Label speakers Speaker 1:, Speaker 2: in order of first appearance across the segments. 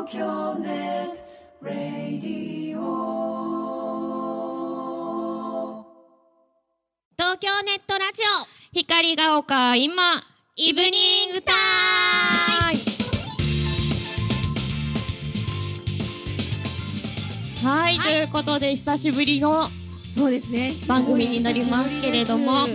Speaker 1: 京ネットラディオ
Speaker 2: 東京ネットラジオ
Speaker 3: 光が丘今
Speaker 2: イブニングタイム。
Speaker 3: はい、ということで久しぶりの
Speaker 2: そうですね、
Speaker 3: 番組になりますけれども、
Speaker 2: はい、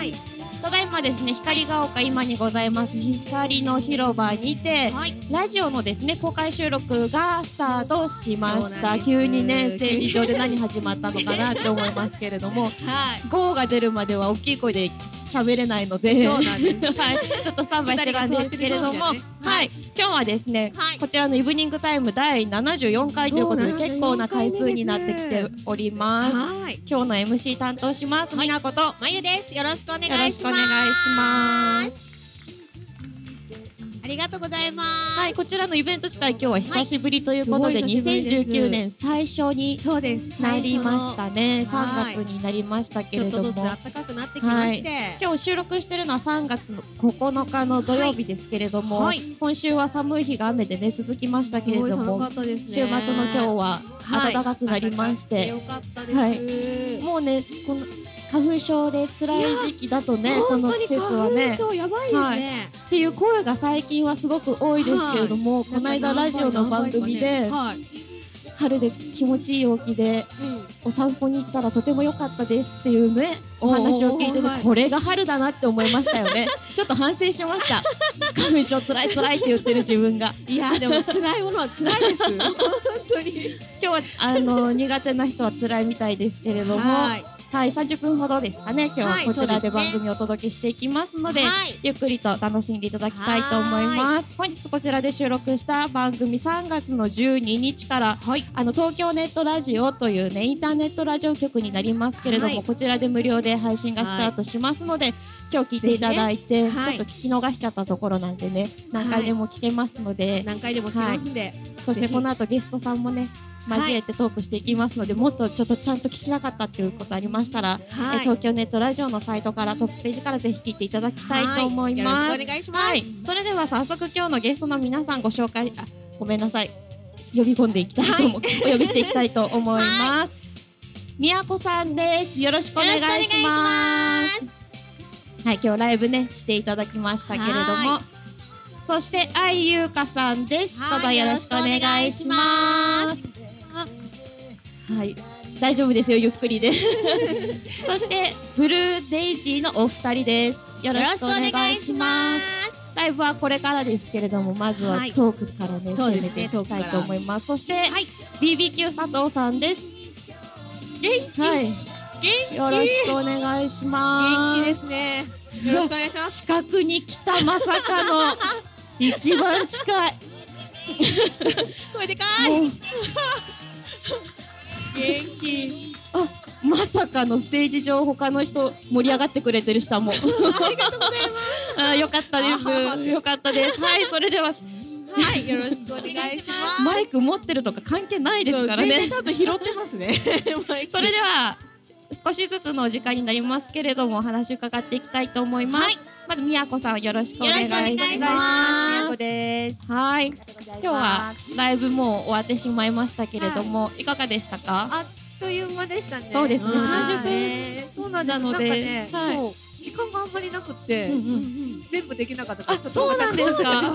Speaker 3: ただいまですね、光が丘今にございます光の広場にて、
Speaker 2: はい、
Speaker 3: ラジオのですね公開収録がスタートしました。
Speaker 2: そうなんです。
Speaker 3: 急にねステージ上で何始まったのかなって思いますけれども、
Speaker 2: はい、
Speaker 3: ゴーが出るまでは大きい声で喋れないので、
Speaker 2: そうなんです
Speaker 3: はい、ちょっとスタンバイしてたんですけれども、
Speaker 2: はい、
Speaker 3: 今日はですね、
Speaker 2: はい、
Speaker 3: こちらのイブニングタイム第74回ということで結構な回数になってきております。
Speaker 2: はい、
Speaker 3: 今日の MC 担当します、みなこと
Speaker 2: まゆです。よろしくお願いします。
Speaker 3: よろしくお願いします。
Speaker 2: ありがとうございます。
Speaker 3: はい、こちらのイベント自体今日は久しぶりということで、
Speaker 2: はい、すごい久しぶりです。
Speaker 3: 2019年最初に
Speaker 2: そうです
Speaker 3: なりましたね。
Speaker 2: はい
Speaker 3: 3月になりましたけれども、
Speaker 2: ちょっとずつ暖かくなってきまして、
Speaker 3: 今日収録してるのは3月の9日の土曜日ですけれども、
Speaker 2: はい、
Speaker 3: 今週は寒い日が雨でね続きましたけれども、週末の今日は暖かくなりまして、
Speaker 2: よかったです。
Speaker 3: はい、もうねこの花粉症で辛い時期だとね、この季節はね、
Speaker 2: 花粉症やばいですね、
Speaker 3: はい、っていう声が最近はすごく多いですけれども、この間ラジオの番組で、春で気持ちいい陽気でお散歩に行ったらとても良かったですっていうねお話を聞いてて、これが春だなって思いましたよね。ちょっと反省しました。花粉症辛い辛いって言ってる自分が。
Speaker 2: いやでも辛いものは辛いです本当に。
Speaker 3: 今日は苦手な人は辛いみたいですけれども、はい、30分ほどですかね。今日はこちらで番組をお届けしていきますので、ゆっくりと楽しんでいただきたいと思います。本日こちらで収録した番組3月の12日から、東京ネットラジオというねインターネットラジオ局になりますけれども、こちらで無料で配信がスタートしますので、今日聞いていただいて、ちょっと聞き逃しちゃったところなんでね、何回でも聞けますので、
Speaker 2: 何回でも聞けますんで、
Speaker 3: そしてこの後ゲストさんもね交えてトークしていきますので、もっとちょっとちゃんと聞きたかったっていうことありましたら、東京ネットラジオのサイトからトップページからぜひ聞いていただきたいと思います。
Speaker 2: よろしくお願いします。
Speaker 3: それでは早速今日のゲストの皆さんご紹介、ごめんなさい、呼び込んでいきたいと思う、お呼びしていきたいと思います。みやこさんです。よろしくお願いします。はい、今日ライブねしていただきましたけれども、そして愛ゆうかさんです。どうぞよろしくお願いします。はい、大丈夫ですよ、ゆっくりで。そしてブルーデイジーのお二人です。よろしくお願いします。ライブはこれからですけれども、まずはトークからね、攻めていきたいと思います。そして BBQ 佐藤さんです。
Speaker 2: 元気、
Speaker 3: はい、よろしくお願いします。
Speaker 2: 元気ですね。よろしくお願いします。
Speaker 3: 近くに来た、まさかの一番近い。
Speaker 2: 声でかい。元気。
Speaker 3: まさかのステージ上他の人盛り上がってくれてる人も。
Speaker 2: ありがとうございます。
Speaker 3: よかったです。よかったです。はい、それでは。
Speaker 2: はい、よろしくお願いします。
Speaker 3: マイク持ってるとか関係ないですからね。
Speaker 2: 全然多分拾ってますね。
Speaker 3: それでは少しずつのお時間になりますけれども、お話を伺っていきたいと思います。まずみやこさんよろしくお願いします。
Speaker 2: みやこです。
Speaker 3: はい。今日はライブもう終わってしまいましたけれども、いかがでしたか？
Speaker 2: あっという間でしたね。
Speaker 3: そうですね。30分
Speaker 2: そうなんなので、時間があんまりなくて全部できなかったから。
Speaker 3: そうなんですか。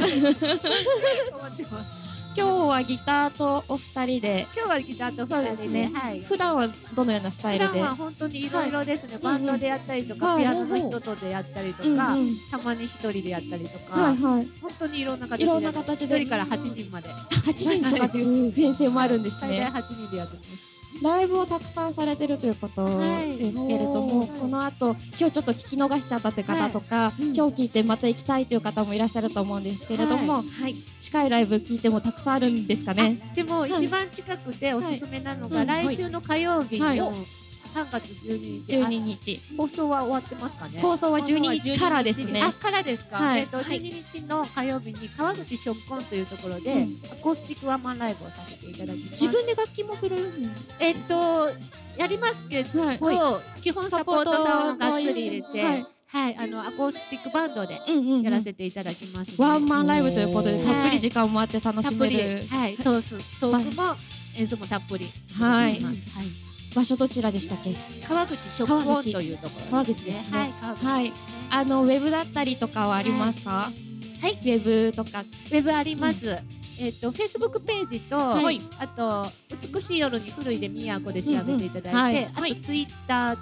Speaker 3: 今日はギターとお二人で。
Speaker 2: 今日はギターとお二人でね。
Speaker 3: 普段はどのようなスタイルで？
Speaker 2: 普段は本当にいろいろですね。バンドでやったりとか、ピアノの人とでやったりとか、たまに一人でやったりとか、本当にいろんな形で、1人から8人まで。8
Speaker 3: 人とかっていう編成もあるんですね。
Speaker 2: 最大8人でやってます。
Speaker 3: ライブをたくさんされてるということですけれども、この後今日ちょっと聞き逃しちゃったって方とか、今日聞いてまた行きたいという方もいらっしゃると思うんですけれども、近いライブ聞いてもたくさんあるんですかね。
Speaker 2: でも一番近くておすすめなのが来週の火曜日の3月12日。放送は終わってますかね。
Speaker 3: 放送は12日からですね。
Speaker 2: からですか。12日の火曜日に川口ショッコンというところでアコースティックワンマンライブをさせていただきます。
Speaker 3: 自分で楽器もする？
Speaker 2: やりますけど、基本サポートさんをがっつり入れて、 はい、アコースティックバンドでやらせていただきます。
Speaker 3: ワンマンライブということで、たっぷり時間もあって楽しめる。
Speaker 2: はい、トークも演奏もたっぷりします。はい。
Speaker 3: 場所どちらでしたっけ？
Speaker 2: 川口ショップオンというところ。
Speaker 3: 川口ですね。はい。ウェブだったりとかはありますか？はい。ウェブとか。
Speaker 2: ウェブあります。Facebook ページと、あと美しい夜に古いでみやこで調べていただいて、あと Twitter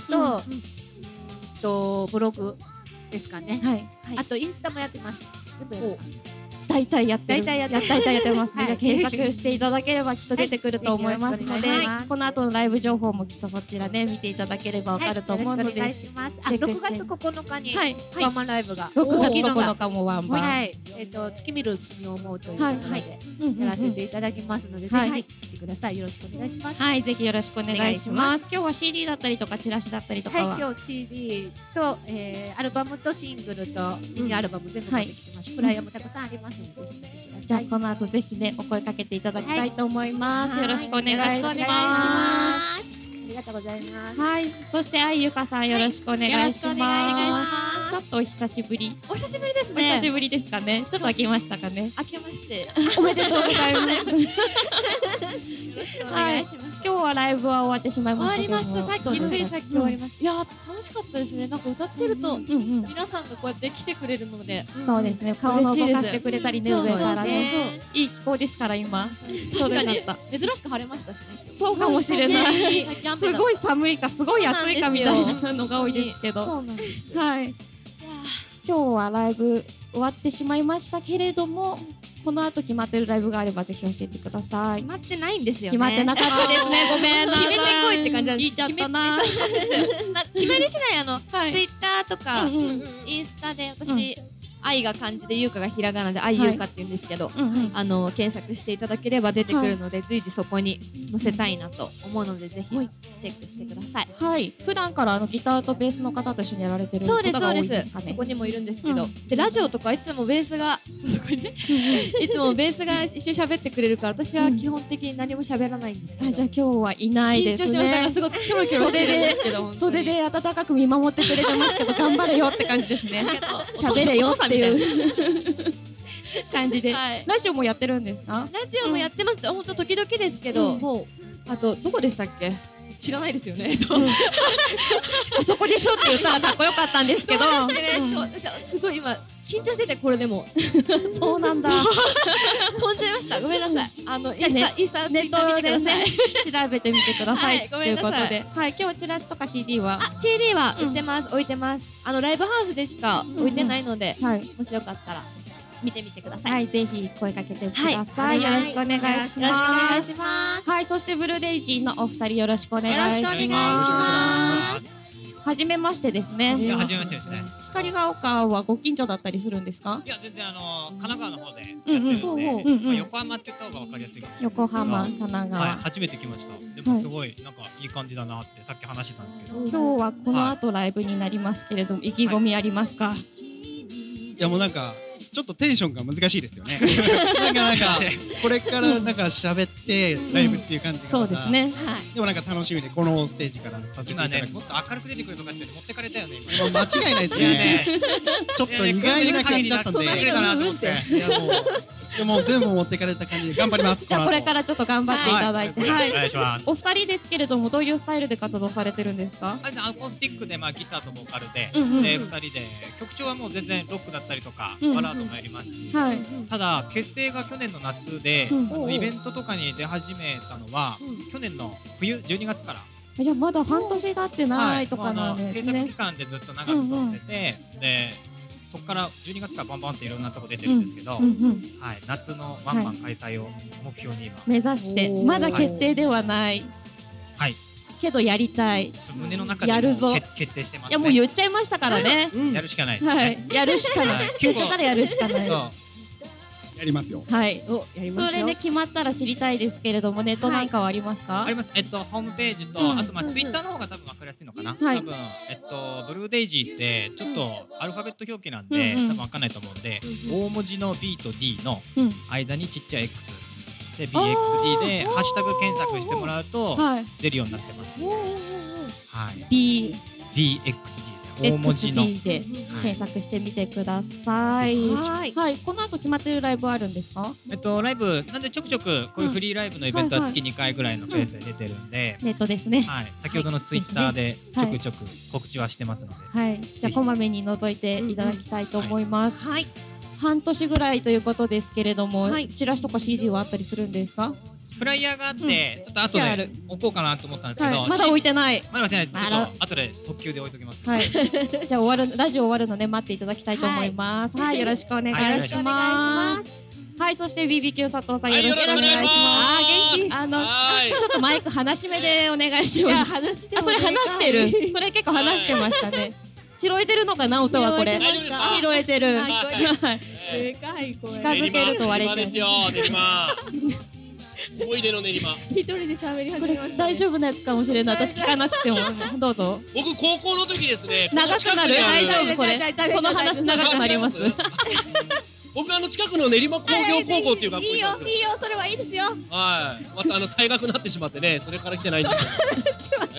Speaker 2: とブログですかね。あとインスタもやってます。全部やってます。
Speaker 3: 大体やってますね。じゃあ検索していただければきっと出てくると思いますので、この後のライブ情報もきっとそちらね見ていただければわかると思うので、
Speaker 2: お願いします。6月9日にワンマンライブが、
Speaker 3: 6月9日もワンマン、
Speaker 2: はい、月見る君を思うということでやらせていただきますので、ぜひ来てください。よろしくお願いします。
Speaker 3: はい、ぜひよろしくお願いします。今日は CD だったりとかチラシだったりとかは、
Speaker 2: 今日 CD とアルバムとシングルとミニアルバム全部出てきてます。フライヤーもたくさんありますので。
Speaker 3: じゃあこの後ぜひねお声かけていただきたいと思います。よろしくお願いします。あ
Speaker 2: りがとうございます。
Speaker 3: はい、そして愛ゆかさんよろしくお願いします。ちょっとお久しぶり。
Speaker 2: お久しぶりですね。
Speaker 3: お久しぶりですかね。ちょっと飽きましたかね。
Speaker 2: 飽きまして。
Speaker 3: おめでとうございます。はい。今日はライブは終わってしまいましたけども。
Speaker 2: 終わりました。ついさっき終わりました。いや楽しかったですね。なんか歌ってると皆さんがこうやって来てくれるので、
Speaker 3: そうですね。顔の動かしてくれたりね、上からね。いい気候ですから今。
Speaker 2: 確かに珍しく晴れましたしね。
Speaker 3: そうかもしれない。すごい寒いかすごい暑いかみたいなのが多いですけど。
Speaker 2: そうなんです。
Speaker 3: はい。今日はライブ終わってしまいましたけれども、この後決まってるライブがあればぜひ教えてください。
Speaker 2: 決まってないんですよね。
Speaker 3: 決まってなかったですね。ごめんなさい。
Speaker 2: 決めてこいって感じなんです。
Speaker 3: 言っちゃったな。
Speaker 2: 決まり次第ツイッターとかインスタで私愛が漢字で優香がひらがなで愛優香って言うんですけど、検索していただければ出てくるので、随時そこに載せたいなと思うのでぜひチェックしてください。
Speaker 3: はい。普段からギターとベースの方と一緒にやられてる方が多いですかね。
Speaker 2: そこにもいるんですけど、でラジオとかいつもベースがいつもベースが一緒に喋ってくれるから、私は基本的に何も喋らないんですけど。
Speaker 3: じゃあ今日はいないですね。
Speaker 2: 緊張しましたからすごくキョロキョロしてるんですけど、
Speaker 3: 袖で温かく見守ってくれてますけど、頑張れよって感じですね。喋れよっていう感じで。ラジオもやってるんですか？
Speaker 2: ラジオもやってます。本当時々ですけど、もうあとどこでしたっけ？知らないですよね。
Speaker 3: そこでしょって言ったらかっこよかったんですけど、
Speaker 2: すごい今緊張してて、これでも
Speaker 3: そうなんだ。
Speaker 2: 飛んじゃいました。ごめんなさい。インスタ
Speaker 3: ネットでね調べてみてください。
Speaker 2: ごめんなさい。
Speaker 3: ということで、はい、今日チラシとか CD は
Speaker 2: CD は売ってます。置いてます。ライブハウスでしか置いてないので、もしよかったら見てみてください。
Speaker 3: はい、ぜひ声かけてください。よろしくお願いします。
Speaker 2: よろしくお願いします。
Speaker 3: はい、そしてブルーデイジーのお二人よろしくお願いします。はじめましてですね。
Speaker 4: いや、はじめましてですね。
Speaker 3: 光が丘はご近所だったりするんですか？
Speaker 4: いや、全然神奈川の方でやってるので、横浜って言った方がわかりやすいかもしれない。
Speaker 3: 横浜、神奈川。
Speaker 4: はい、初めて来ました。でもすごいなんかいい感じだなってさっき話してたんですけど。
Speaker 3: 今日はこの後ライブになりますけれども、意気込みありますか？
Speaker 5: いや、もうなんかちょっとテンションが難しいですよね。なんかこれからなんか喋ってライブっていう感じが、
Speaker 3: そうですね。
Speaker 5: でもなんか楽しみでこのステージからさせていただきます。
Speaker 4: 今ね、もっと明るく出てくるとかって持ってかれたよね。
Speaker 5: 間違いないですね。ちょっと意外な感じだったんで。でも全部持ってかれた感じで頑張ります。
Speaker 3: じゃあこれからちょっと頑張っていただいて、
Speaker 4: はい、お願いします。
Speaker 3: お二人ですけれどもどういうスタイルで活動されてるんですか？
Speaker 4: アコースティックでギターとボーカルで、2人で曲調はもう全然ロックだったりとかバラードもやりますし、ただ結成が去年の夏でイベントとかに出始めたのは去年の冬12月から。
Speaker 3: じゃあまだ半年経ってないとかなんですね。
Speaker 4: 制作期間でずっと長く撮ってて、でそこから12月からバンバンっていろんなとこ出てるんですけど、夏のワンマン開催を目標に今
Speaker 3: 目指して、まだ決定ではない。
Speaker 4: はい。
Speaker 3: けどやりたい。
Speaker 4: 胸の中で
Speaker 3: やるぞ
Speaker 4: 決定してます。
Speaker 3: いやもう言っちゃいましたからね。
Speaker 4: やるしかない。
Speaker 3: はい。やるしかない。言っちゃったらやるしかない。
Speaker 5: やりますよ。
Speaker 3: はい。それで決まったら知りたいですけれども、ネットなんかはありますか？
Speaker 4: あります。ホームページと、あとツイッターの方が多分分かりやすいのかな。多分ブルーデイジーってちょっとアルファベット表記なんで多分分かんないと思うんで、大文字の B と D の間にちっちゃい X で BXD でハッシュタグ検索してもらうと出るようになってます。はい。
Speaker 3: DXD
Speaker 4: ですよ。 大文字の
Speaker 3: XD で検索してみてください。はい、この後決まってるライブあるんですか？
Speaker 4: ライブなんでちょくちょくこういうフリーライブのイベントは月2回ぐらいのペースで出てるんで、
Speaker 3: ネットですね。
Speaker 4: はい、先ほどのツイッターでちょくちょく告知はしてますので、
Speaker 3: はい、じゃあこまめに覗いていただきたいと思います。
Speaker 6: はい。
Speaker 3: 半年ぐらいということですけれども、チラシとか CD はあったりするんですか？
Speaker 4: フライヤーがあってちょっと後で置こうかなと思ったんですけど、
Speaker 3: まだ置いてない。
Speaker 4: まだ置いてない。ちょっと後で特急で置いときます。
Speaker 3: はい。じゃあラジオ終わるのね待っていただきたいと思います。はい、よろしくお願いします。はい、そして BBQ 佐藤さんよろしくお願いします。ちょっとマイク離し目でお願いします。それ話してる。それ結構話してましたね。拾えてるのかな、音はこれ。拾えてる。近づけると割れちゃう。
Speaker 7: 思い出の練馬。
Speaker 6: 一人で喋り始めました。
Speaker 3: 大丈夫なやつかもしれない。私聞かなくてもどうぞ。
Speaker 7: 僕高校の時ですね。
Speaker 3: 長くなる。大丈夫それ。その話長くなります。
Speaker 7: 僕近くの練馬工業高校っていう学校
Speaker 6: いいよそれはいいですよ。
Speaker 7: はい。また退学になってしまってね、それから来てないんですよ。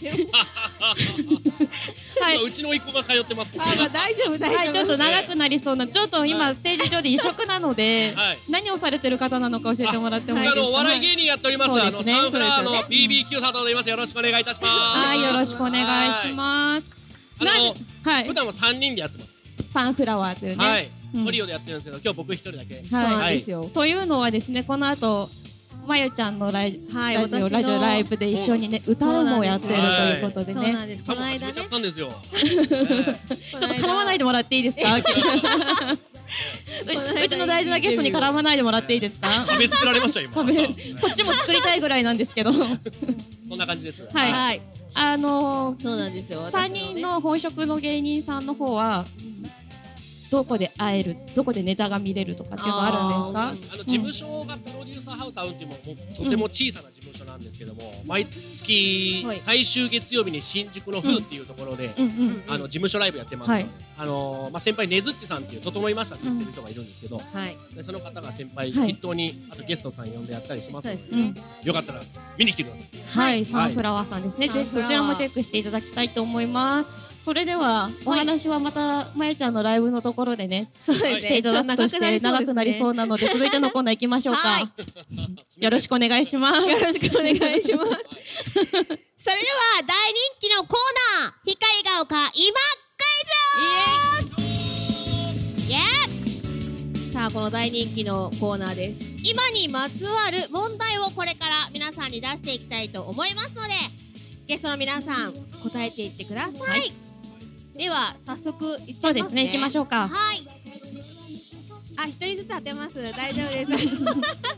Speaker 7: はい。うちの一個が通ってます。
Speaker 6: 大丈夫。
Speaker 3: はい、ちょっと長くなりそうな。ちょっと今ステージ上で異色なので、何をされてる方なのか教えてもらってもいいですか？
Speaker 7: お笑い芸人やっております。サンフラワーの BBQ 佐藤と言います。よろしくお願いいたします。
Speaker 3: はい、よろしくお願いします。
Speaker 7: はい。普段は3人でやってます。
Speaker 3: サンフラワーというね。
Speaker 7: はい。トリオでやってるんですけど、今日僕一人だけ。
Speaker 3: はい。というのはですね、この後まゆちゃんのラジオライブで一緒にね歌うのをやってるということでね。
Speaker 7: この間ね。ちょっと
Speaker 3: 絡まないでもらっていいですか？うちの大事なゲストに絡まないでもらっていいですか？
Speaker 7: 壁作られました今。
Speaker 3: こっちも作りたいぐらいなんですけど。
Speaker 7: そんな感じです。
Speaker 3: はい。
Speaker 6: そうなんですよ。
Speaker 3: 3人の本職の芸人さんの方はどこで会える、どこでネタが見れるとかっていうのあるんですか？
Speaker 7: 事務所がプロデューサーハウスアウンっていうとても小さな事務所なんですけども、毎月最終月曜日に新宿の風っていうところで事務所ライブやってます。先輩ねずっちさんっていう整いましたって言ってる人がいるんですけど、その方が先輩筆頭にあとゲストさん呼んでやったりしますので、よかったら見に来てください。
Speaker 3: はい、サンフラワーさんですね。ぜひそちらもチェックしていただきたいと思います。それではお話はまたまゆちゃんのライブのところでねしていただくとして長くなりそうなので、続いてのコーナー行きましょうか。よろしくお願いします。
Speaker 6: よろしくお願いします。それでは大人気のコーナー、光が丘今クイズ。イエー。さあ、この大人気のコーナーです。今にまつわる問題をこれから皆さんに出していきたいと思いますので、ゲストの皆さん答えていってください。では早速いっちゃいますね。
Speaker 3: そうですね、行きましょうか。
Speaker 6: はい。一人ずつ当てます。大丈夫です。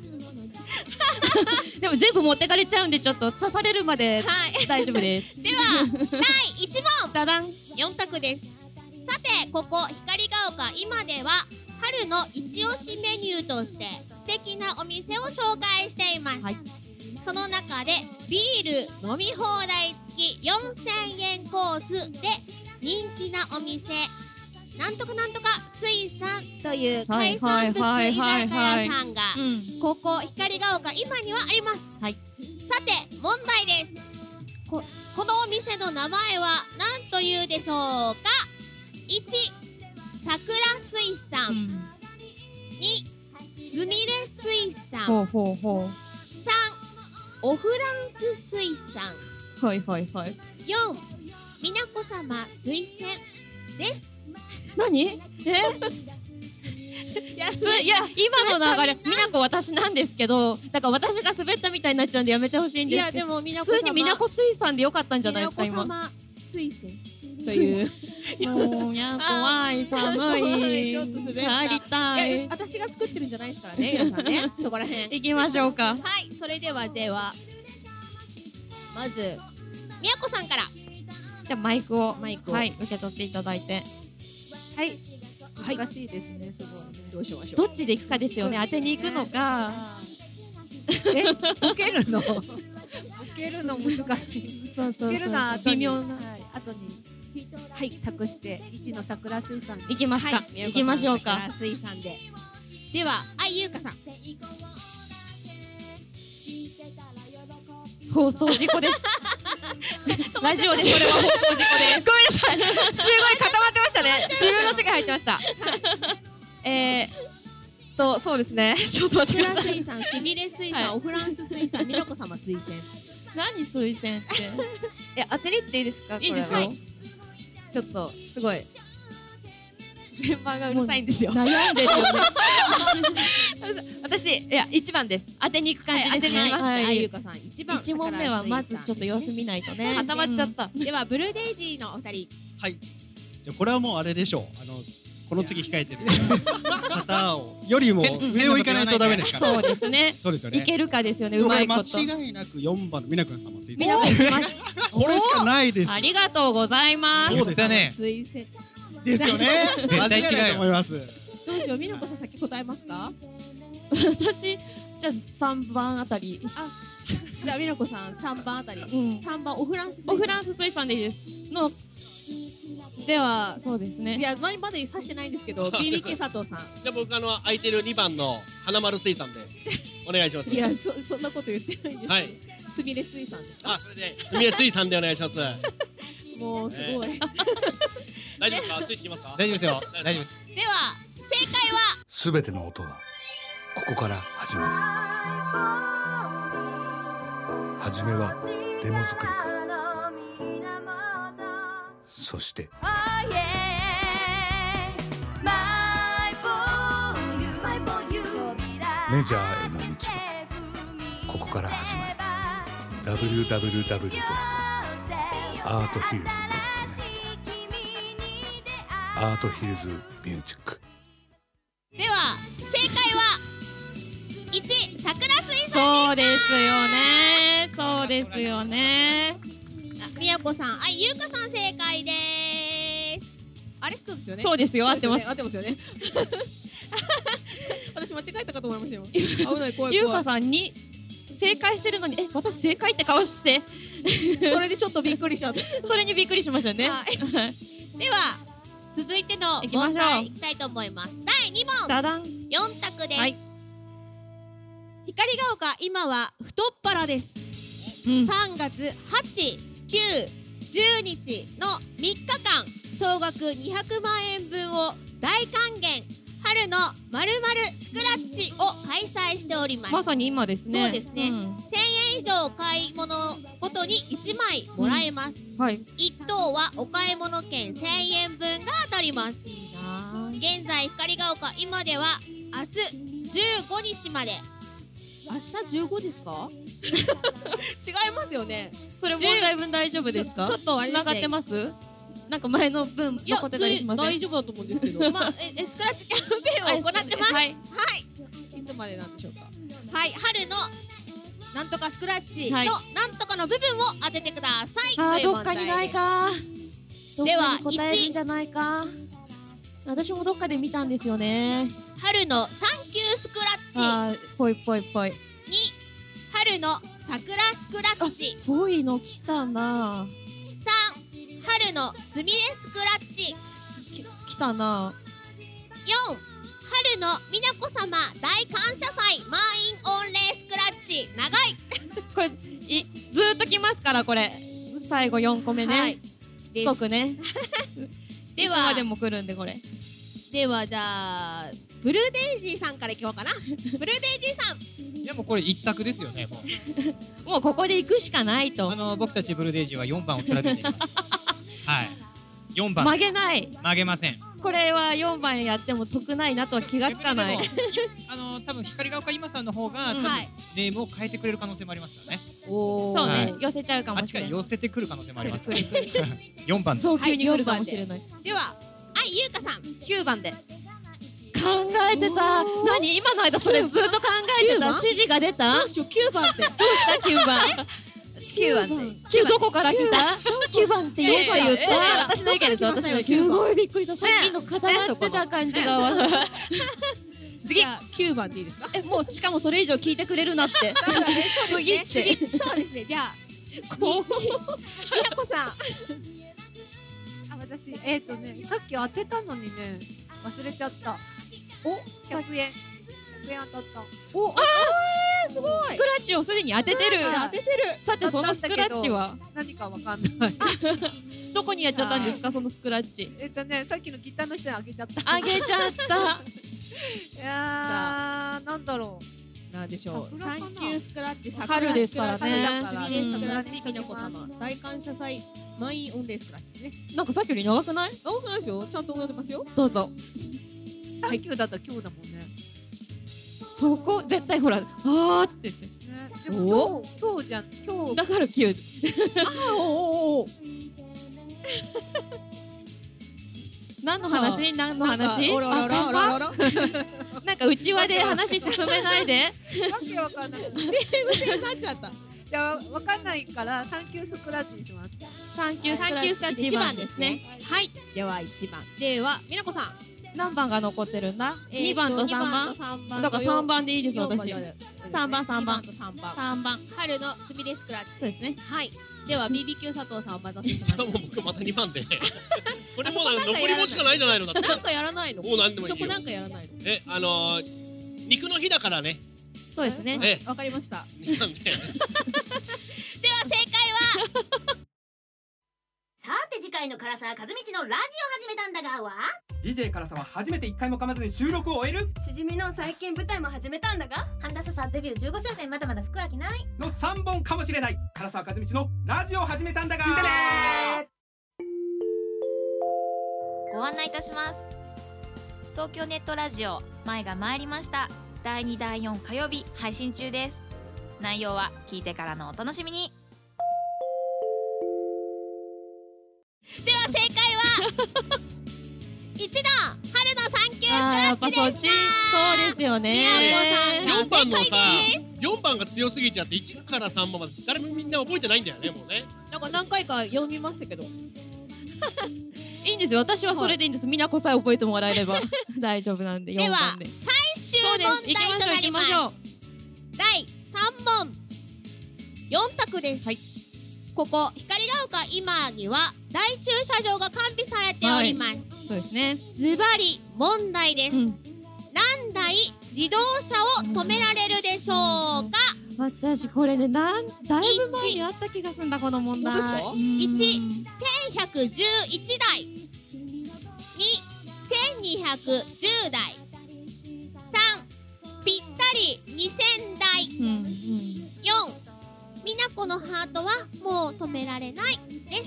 Speaker 3: でも全部持ってかれちゃうんでちょっと刺されるまで大丈夫です。
Speaker 6: では第1問。
Speaker 3: ダダン。
Speaker 6: 4択です。さてここ光が丘今では春の一押しメニューとして素敵なお店を紹介しています。その中でビール飲み放題付き4000円コースで人気なお店なんとかなんとか水産という海産物居酒屋さんがここ光が丘今にはあります。さて問題です。このお店の名前は何というでしょうか。1、桜水産、2、すみれ水産、3、おフランス水産、4、みなこさま水仙です。
Speaker 3: 何？いや今の流れみなこ私なんですけど、だから私が滑ったみたいになっちゃうんでやめてほしいんですけど、普通にみなこ水産でよかったんじゃないですか今。
Speaker 6: みなこさま水仙という
Speaker 3: もうや怖い寒い
Speaker 6: ちょっと滑った。
Speaker 3: 帰りたい。
Speaker 6: 私が作ってるんじゃないですからね皆さんね。そこら辺
Speaker 3: 行きましょうか。
Speaker 6: はい、それではまずみやこさんから。
Speaker 3: じゃあマイクをはい受け取っていただいて。
Speaker 8: 難しいですね。すごい。
Speaker 6: どうしましょう。
Speaker 3: どっちで行くかですよね。当てに行くのか。
Speaker 8: ボケるの難しい。
Speaker 3: そう
Speaker 8: ボケるの
Speaker 3: 微妙な
Speaker 8: 後に託して1の桜水産
Speaker 3: 行きますか。行きましょうか。
Speaker 6: 桜水産で。ではゆうかさん。
Speaker 3: 放送事故です。 ラジオでそれは放送事故です。
Speaker 2: ごめんなさい。すごい固まってましたね。自分の世界入ってました。そうですね。ちょっと待ってください。
Speaker 6: フラ水産、すみれ水産、オフランス水産、みなこ様推薦。
Speaker 3: 何推薦って。
Speaker 2: 当てに行っていいですか？
Speaker 3: いいですよ。
Speaker 2: ちょっとすごいメンバーがうるさいんですよ。
Speaker 3: 悩んでるよね。
Speaker 2: 私1番です。
Speaker 3: 当てに行く感じですね。
Speaker 6: ゆうかさん1番。
Speaker 3: 1問目はまずちょっと様子見ないとね。
Speaker 2: 固まっちゃった。
Speaker 6: ではブルーデイジーのお二人。
Speaker 5: はい。じゃこれはもうあれでしょう。この次控えてる方をよりも上を行かないとダメですから。
Speaker 3: そうですね。
Speaker 5: そうですよね。
Speaker 3: いけるかですよね。うまいこと。
Speaker 5: 間違いなく4番のみなくん様推薦。
Speaker 3: みなくん行きます。
Speaker 5: これしかないです。
Speaker 3: ありがとうございます。
Speaker 5: そうですね。
Speaker 6: 推薦。
Speaker 5: ですよね。間違いないと思います。
Speaker 6: どうしよう、みなこさん先答えますか？
Speaker 3: 私じゃあ3番あたり。
Speaker 6: じゃあみなこさん3番あたり。3番オフランス水産。
Speaker 3: オフランス水産でいいですの。
Speaker 6: では
Speaker 3: そうですね。
Speaker 6: いやまだ指してないんですけど BBK 佐藤さん。
Speaker 7: じゃあ僕空いてる2番の花丸水産でお願いします。
Speaker 6: いやそんなこと言ってないんです。
Speaker 7: はい。
Speaker 6: すみれ水産ですか？
Speaker 7: それですみれ水産でお願いします。
Speaker 6: もうすごい。
Speaker 7: 大丈夫ですか？ついてきますか？
Speaker 4: 大丈夫ですよ。大丈夫です。
Speaker 6: では正解は
Speaker 9: すべての音はここから始まる。はじめはデモ作りから、そしてメジャーへの道はここから始まる。 www.arthils.net アートヒルズミュージック。
Speaker 6: では正解は1桜水産。
Speaker 3: そうですよね。そうですよね。
Speaker 6: みやこさん、ゆうかさん正解です。あれそうですよね。
Speaker 3: そうですよ。合ってます。
Speaker 6: 合ってますよね。私間違えたかと思いましたよ。危ない怖い。
Speaker 3: ゆうかさんに正解してるのに私正解って顔して
Speaker 6: それでちょっとびっくりしちゃった。
Speaker 3: それにびっくりしましたね。
Speaker 6: では続いての問題いきたいと思います。第2問。
Speaker 3: ダダン。
Speaker 6: 4択です。光が丘今は太っ腹です。3月8、9、10日の3日間総額200万円分を大還元春の〇〇スクラッチを開催しております。
Speaker 3: まさに今ですね。
Speaker 6: そうですね。1000円以上買い物ごとに1枚もらえます。1等はお買い物券1000円分が当たります。現在光が丘今では明日15日まで。明日15ですか？違いますよね。
Speaker 3: それ問題分大丈夫ですか？
Speaker 6: ちょっとあれですね。
Speaker 3: 繋がってます？なんか前の分残ってたりしません？
Speaker 6: 大丈夫だと思うんですけど。スクラッチキャンペーンを行ってます。はい。いつまでなんでしょうか。はい。春のなんとかスクラッチのなんとかの部分を当ててください。
Speaker 3: どっかにないか。
Speaker 6: では
Speaker 3: 答えるんじゃないか。私もどっかで見たんですよね。
Speaker 6: 春のサンキュースクラッチ。
Speaker 3: ぽいぽいぽい。
Speaker 6: 2春の桜スクラッチ。
Speaker 3: ぽいの来たな。
Speaker 6: 3春のすみれスクラッチ。
Speaker 3: 来たな。
Speaker 6: 4春のみなこ様大感謝祭満員御礼スクラッチ。長い
Speaker 3: これずーっと来ますからこれ最後4個目ね。しつこくね。
Speaker 6: では
Speaker 3: いつまでも来るんでこれ。
Speaker 6: ではじゃあブルーデイジーさんからいこうかな。ブルーデイジーさん。
Speaker 4: いやもうこれ一択ですよね。
Speaker 3: もうここで行くしかないと。
Speaker 4: 僕たちブルーデイジーは4番を連ねています。はい。4番。
Speaker 3: 曲げない。
Speaker 4: 曲げません。
Speaker 3: これは4番やっても得ないなとは気がつかない。
Speaker 4: 多分光が丘今さんの方がネームを変えてくれる可能性もありますからね。
Speaker 3: そうね。寄せちゃうかもしれない。
Speaker 4: 寄せてくる可能性もあります。4番。
Speaker 3: 早急に来るかもしれない。
Speaker 6: ではゆうかさん
Speaker 2: 9番で。
Speaker 3: 考えてた。何今の間それずっと考えてた。指示が出た。
Speaker 6: どうしよう9番ってどう
Speaker 3: した9番。
Speaker 2: 9番で。
Speaker 3: 9どこから来た？9番って言えば言った。
Speaker 2: 私の意見です。私の意見。
Speaker 3: すごいびっくりした。さっきの固まってた感じが。
Speaker 6: 次9番でいいですか？
Speaker 3: もうしかもそれ以上聞いてくれるなって。
Speaker 6: 次って。そうですね。じゃあみやこさん。
Speaker 8: 私さっき当てたのにね忘れちゃった。100円当たった。
Speaker 6: すごい。
Speaker 3: スクラッチチをすでに当ててる。
Speaker 6: 当ててる。
Speaker 3: さてそのスクラッチは
Speaker 8: 何かわかんない。
Speaker 3: どこにやっちゃったんですか、そのスクラッチ。
Speaker 8: さっきのギターの人にあげちゃった。
Speaker 3: あげちゃった。
Speaker 8: いやー、なんだろう。
Speaker 6: なんでしょう。サンキュースクラッチ、
Speaker 3: 春ですからね。
Speaker 6: スクラッチきのこ様、大感謝祭、満員御礼スクラッチですね。
Speaker 3: なんかさっきより長くない？
Speaker 6: 長くないですよ。ちゃんと踊ってますよ。
Speaker 3: どうぞ。
Speaker 8: サンキューだったら今日だもんね。
Speaker 3: そこ絶対ほら、あーって言って。
Speaker 8: でも今日じゃん、今日
Speaker 3: だから9。
Speaker 6: おお。
Speaker 3: 何の話？何の話？
Speaker 6: おららららら。
Speaker 3: なんか内輪で話進めないで。
Speaker 8: わけわかんない。
Speaker 6: 無声になっちゃった。
Speaker 8: いや、わかんないからサンキュースクラッチにします。
Speaker 3: サンキュースクラッチ
Speaker 6: 1番ですね。はい。では1番。ではみなこさん。
Speaker 3: 何番が残ってるんだ？2番と3番。だから3番でいいです私。3番。
Speaker 6: 3番。春のすみれスクラッチ。
Speaker 3: そうですね。
Speaker 6: はい。では BBQ 佐藤さんお待たせしました。
Speaker 7: もう僕また2番で。これもう残りもしかないじゃないのだって。
Speaker 6: なんかやらないの？
Speaker 7: もう何でもいいよ。
Speaker 6: そこなんかやらないの？
Speaker 7: 肉の日だからね。
Speaker 3: そうですね。
Speaker 6: わかりました。
Speaker 7: なんで。
Speaker 6: では正解は。
Speaker 10: さて次回の唐沢和道のラジオ始めたんだがは
Speaker 11: DJ 唐沢初めて1回も噛まずに収録を終える。
Speaker 10: しじみの最近舞台も始めたんだが半田笹デビュー15周年まだまだ服飽きない
Speaker 11: の3本かもしれない唐沢和道のラジオ始めたんだが聞いてね
Speaker 12: ご案内いたします。東京ネットラジオ前が参りました。第2第4火曜日配信中です。内容は聞いてからのお楽しみに。
Speaker 6: では正解は1の春のサンキュースクラッチでした。
Speaker 3: そうですよね。
Speaker 7: 4番のさ、4番が強すぎちゃって1から3番まで誰もみんな覚えてないんだよね、もうね。
Speaker 6: なんか何回か読みましたけど。
Speaker 3: いいんですよ。私はそれでいいんです。みなこさえ覚えてもらえれば大丈夫なんで。
Speaker 6: では最終問題となります。第3問4択です。ここ光が丘今には大駐車場が完備されております。
Speaker 3: そうですね。
Speaker 6: ズバリ問題です。何台自動車を止められるでしょうか。
Speaker 3: 私これね、だいぶ前にあった気がするんだこの問題。
Speaker 6: 1、1111台。2、1210台。3、ぴったり2000台。4、みなこのハートはもう止められないです。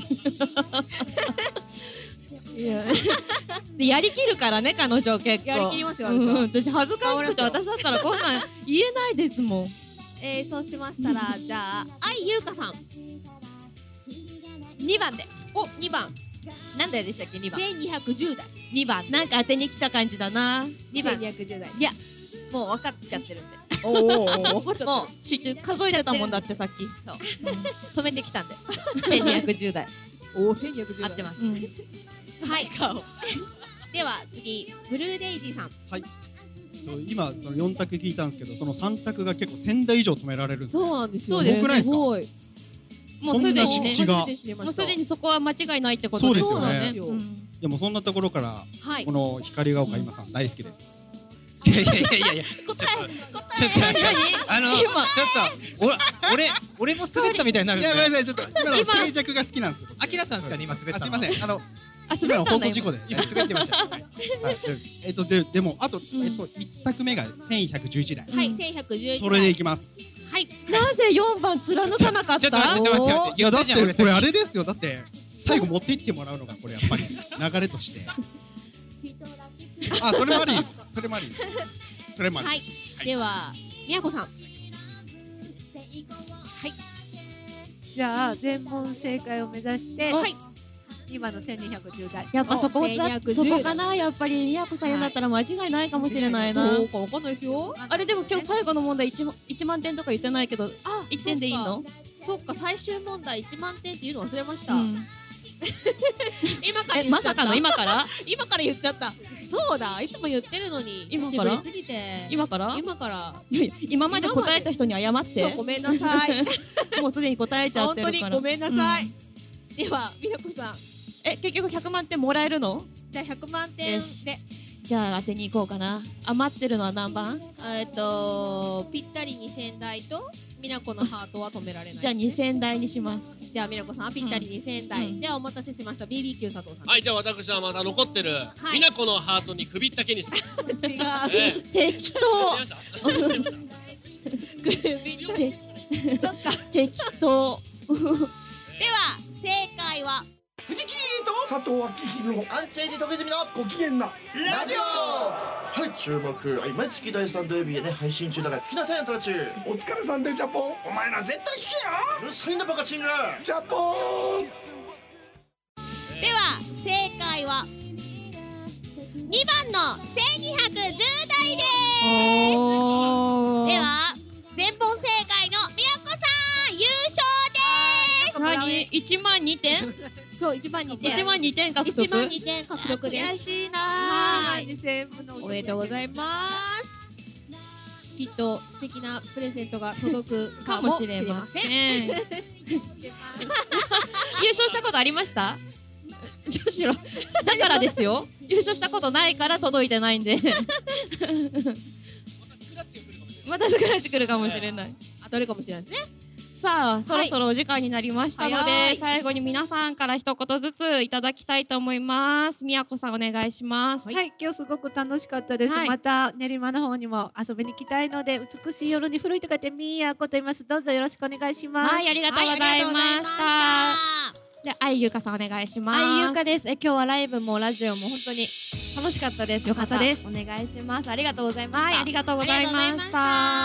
Speaker 3: やりきるからね、彼女結構。
Speaker 6: やりきりますよ、
Speaker 3: 私恥ずかしくて、私だったらこんなん言えないですもん。
Speaker 6: そうしましたら、じゃあ愛優香さん
Speaker 2: 2番で。
Speaker 6: お、2番
Speaker 2: 何台でしたっけ？ 2番
Speaker 6: 1210台。
Speaker 2: 2番
Speaker 3: なんか当てに来た感じだな。
Speaker 2: 2番
Speaker 6: 1210台。
Speaker 2: いや、もう分かっちゃってるんで。
Speaker 6: もう
Speaker 3: 知って数えてたもんだってさっき。
Speaker 2: そう止めてきたんで1210台。
Speaker 6: お、1210台
Speaker 2: 合ってます。
Speaker 6: はい。では次ブルーデイジーさん。
Speaker 5: はい。今その4択聞いたんですけど、その3択が結構1000台以上止められるんです。
Speaker 6: そうなんですよ。
Speaker 5: 多くないですか？
Speaker 3: もうすでにね、
Speaker 6: も
Speaker 3: うすでにそこは間違いないってことですよね。
Speaker 5: でもそんなところからこの光が丘今さん大好きです。
Speaker 4: いや答え俺も滑ったみたいになるんで。
Speaker 5: いやごめんなさい、ちょっと今の静寂が好きなんですよ。
Speaker 4: あきらさんですかね、今滑ったの。
Speaker 5: すいません、
Speaker 3: 滑
Speaker 5: 今放送事故で
Speaker 4: 今滑ってました。
Speaker 5: でもあと1択目が1111台。
Speaker 6: はい、1111台。
Speaker 5: それでいきます。
Speaker 6: はい。
Speaker 3: なぜ4番貫かなかった？
Speaker 4: ちょっと待って。
Speaker 5: いやだってこれあれですよ。だって最後持って行ってもらうのがこれやっぱり流れとして。あ、それもあり。
Speaker 6: はい。ではみやこさん。はい。
Speaker 8: じゃあ全問正解を目指して、今の1210台。
Speaker 3: やっぱそこかな。やっぱりみやこさんだったら間違いないかもしれないな。
Speaker 6: どうかわかんないですよ。
Speaker 3: あれでも今日最後の問題1万点とか言ってないけど、1点でいいの？
Speaker 6: そっか、最終問題1万点っていうの忘れました。今から
Speaker 3: まさかの今から
Speaker 6: 今から言っちゃった。そうだ、いつも言ってるのに
Speaker 3: 今から今から今まで答えた人に謝って。
Speaker 6: そう、ごめんなさい。
Speaker 3: もうすでに答えちゃってるから。
Speaker 6: 本当にごめんなさい。ではみなこさん、
Speaker 3: 結局100万点もらえるの？
Speaker 6: じゃあ100万点で
Speaker 3: じゃあ当てに行こうかな。余ってるのは何番？
Speaker 6: ぴったり2000台と美奈子のハートは止められない。
Speaker 3: じゃあ2000台にします。
Speaker 6: じゃあ美奈子さんはぴったり2000台。ではお待たせしました BBQ 佐藤さん。
Speaker 7: はい、じゃあ私はまた残ってる美奈子のハートに首だけにします。
Speaker 6: 違う。
Speaker 3: 適当。
Speaker 6: そっか。
Speaker 3: 適当。
Speaker 6: では正解は
Speaker 13: 藤木と佐藤明宏のアンチエイジ時住のご機嫌なラジオ。はい、注目。はい、毎月第3土曜日へね配信中だから聞きなさいよ、トラチ。お疲れさんでジャポン。お前ら絶対聞けよ。うるさいんだバカチング。ジャポン。
Speaker 6: では正解は2番の1210台です。では全問正解のみやこさん優勝です。
Speaker 3: 何？1万2点？
Speaker 6: そう、1万2点。
Speaker 3: 1万2点獲得。
Speaker 6: 1万2点獲得です。
Speaker 3: 悔しいな。
Speaker 6: はい。おめでとうございます。きっと素敵なプレゼントが届くかもしれません。
Speaker 3: 優勝したことありました？女子のだからですよ。優勝したことないから届いてないんで。またスクラッチ来るかもしれない。
Speaker 6: 当たるかもしれないですね。
Speaker 3: さあ、そろそろお時間になりましたので、最後に皆さんから一言ずついただきたいと思います。みやこさんお願いします。
Speaker 8: はい、今日すごく楽しかったです。また練馬の方にも遊びに来たいので、美しい夜に古いと書いてみやこと言います。どうぞよろしくお願いします。
Speaker 3: はい、ありがとうございました。で、あいゆかさんお願いします。
Speaker 2: あいゆかです。今日はライブもラジオも本当に楽しかったです。
Speaker 3: よかったです。
Speaker 2: お願いします。ありがとうございました。
Speaker 3: はい、ありがとうございました。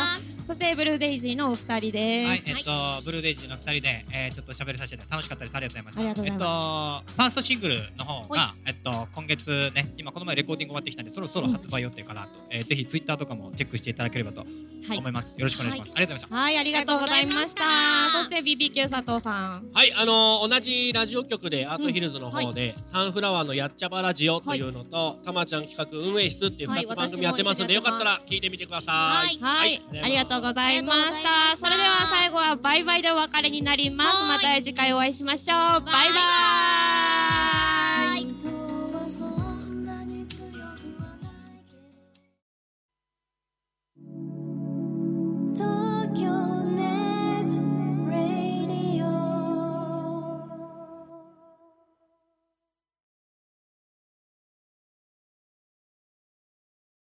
Speaker 3: そしてブルーデイジーのお二人です。
Speaker 4: はい、ブルーデイジーの二人で、ちょっと喋りさせて楽しかったです。ありがとうございました。ファーストシングルの方が、今月ね、今この前レコーディング終わってきたんで、そろそろ発売予定かなと、ぜひツイッターとかもチェックしていただければと思います。よろしくお願いします。ありがとうございました。
Speaker 3: はい、ありがとうございました。そして BBQ 佐藤さん。
Speaker 7: はい、同じラジオ局でアートヒルズの方で、サンフラワーのやっちゃばラジオというのと、たまちゃん企画運営室っていう2つ番組やってますので、よかったら聞いてみてください。
Speaker 3: はい、ありがとうございました。それでは最後はバイバイでお別れになります。また次回お会いしましょう。バイバイ。